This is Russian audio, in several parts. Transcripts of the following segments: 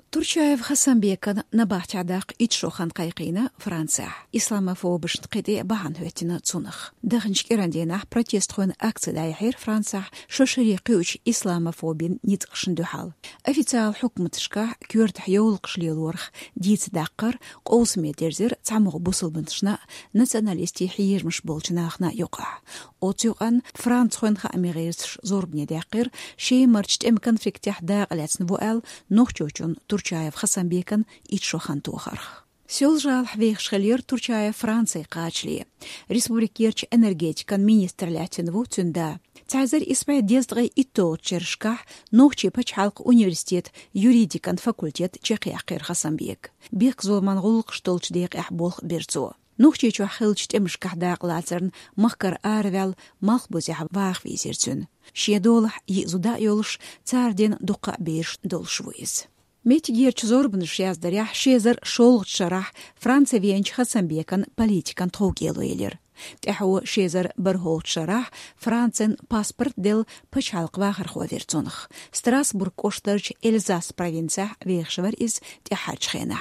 Турчаев Хасанбекан набахт عداق إتشوخان قايقينا فرنسا إسلاموفوبش نقيدي باهن هوتنا تسونخ دغنش كيراندينا بروتيست خون أكس دايحير فرنسا شوشري قيوش إسلاموفوبين نيتقشن دوحال أفيتال حكم تشكا كيورت حيول قشلي الورخ ديت داقر قوس ميدرزر تعمغ بوصل بنتشنا ناسيوناليستي حير مش بولجناخنا يقع أوتيوغان فرانس خون خا أميغيرتش زوربني داقر شي مرشت إمكان فيك تحداق لاتنبوال نوخجوچون Турчаев Хасанбекан итшохан тухарх. Сёлжал хвех шхалер Турчаев Франции качли. Республикерч энергетикан министрлятин вуцунда. Цайзер испай дездгай итто чершках нохчи пачхалк университет юридикан факультет чехиахир Хасанбек. Бек золман гулк штолч дейк ахболх берцо. نوخچی چو خلچ تمش کهداق لاترن مخکر آرول مخ بوزیح واخ ویزیرتون. شیدولح یزودا یولش تاردین دقا بیرش دولش ویز. متگیرچ زوربنش یازدریح شیزر شولغ شرح فرانسا وینچ خسنبیکن پلیتیکن توگیلویلر. تحو شیزر برهولغ شرح فرانسن پاسپورت دل پچالق واخر خویرتونخ. ستراسبورگ اوشترچ الزاس پروینسا ویخشور از تحاج خینه.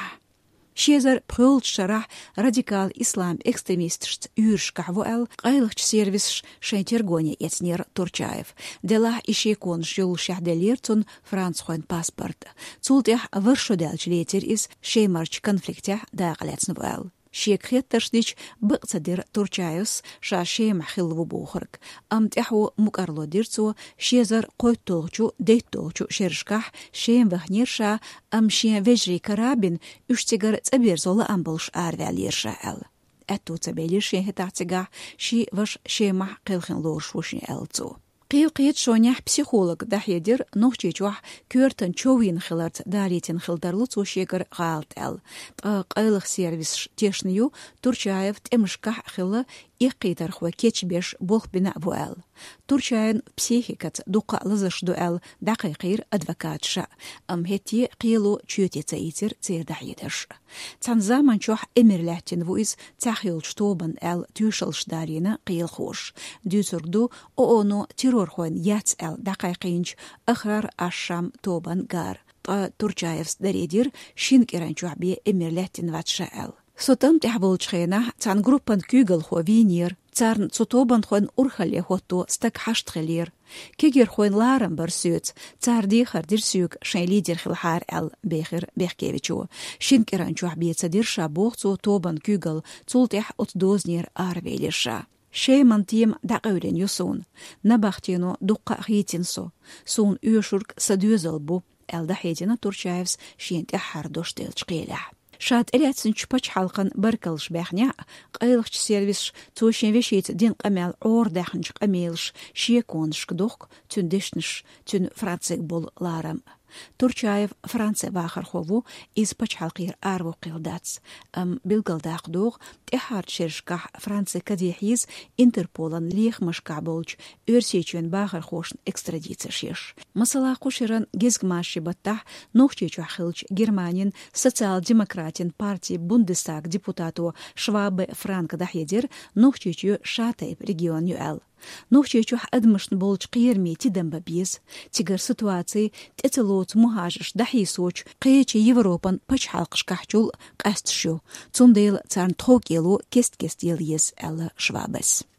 شيزر بخولت شرح راديكال إسلام إكستريميستشت يورش كحوال قايلخش سيرفيس شينتيرغوني يتنير تورчаев دلاه إشيكون شيول شهدليرتون فرانس خوين باسبورت تولتيح ورشودالج ليتر إس شيمارش كونفليكتيح داقلاتنوال شيك خيط تشديش بقصدر تورчаевس شا شيم خلو بوخرك تحو مقارلو ديرتو شيزر قويت تولچو ديت تولچو شيرشكح شيم وحنيرشا شيم وجري كرابين اشتغر تبير زولا بلش آرواليرشا أتو تبيلير شين هتاعتقع شي وش شيمح قيلخن لورش وشين ألتو قيت شونيح بسيخولوج دحيدر نوخجيجوح كورتن چوين خلرت داريتن خلدرلوت وشيكر غالت قيلخ سيرفيس تيشنيو تورчаев تمشكح خلا إقيتر خوا كيتش بيش بوخ بناء بوال تورчаен психикат дука лазыш дуэл дақиқир адвокатша هتي قيلو چيوتي تايتر تيردحيدش تنزامن چوح امرلاتين ويز تاخيل شتوبن تيوشلش دارينا قيل خوش ديوتردو اونو تيرور خوين ياتس دقيقينج اخرار اشام توبن غار تورчаевс даредир шинкеранчух بي امرلاتين واتشا Сотам тяхболчхена цан группан кюгел хо винир, царн цутобан хон урхале хото стак хаштхелир. Кегер хон ларам барсюц, цар дихар дирсюк шен лидер хилхар бехер бехкевичу. Шинкеранчух биеца дирша бохцу тобан кюгел, цултях от дознир арвелиша. Шейман тим дaqawren юсун. Набахтину дуқqa хитинсо. Сун уешурк садюзалбу, дахедина турчаевс шинтяхар доштелч қилях. شات إلياتسن شباش حلقن بركلش بيخنيا قايلخش سيرفيس توشين ويشيت دين قمال عور داخنش قميلش شيكونش كدوخ تون ديشنش تون فرانسيك بول لارم تورчаев فرانسا باخر خوفو إز باش حلقير آرو قيلداتس بيلقل داق دوغ تحارت شرشكح فرانسا كديحيز انتربولان ليخ مشكع بولج ارسيچون باخر خوشن اكستراديتسا شيش مسلا قوشيران جيزگ ماشي بطح نوخچيچو خلج جرمانين سوциал демократин партии бундестаг депутату швабе франк дахедер нохчичу шатайп регион юэл нохчичу адмышн болч қиерми тидамба биз тигер ситуации тетелот мухажиш дахисоч қиечи европан пачхалқш кахчул қастшу цундел царн токелу кест ел ес швабес